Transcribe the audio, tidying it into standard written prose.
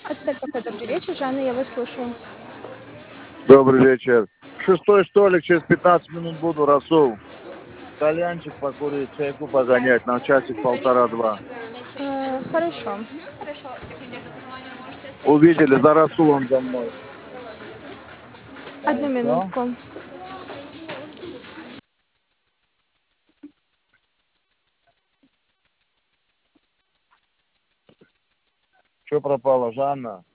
Ацетек кафе, добрый вечер. Жанна, я вас слушаю. Добрый вечер. Шестой столик, через 15 минут буду, Расул. Кальянчик покурить, чайку погонять на часик полтора-два. Хорошо. Увидели, за Расулом за мной. Одну Хорошо. минутку. Что пропало, Жанна?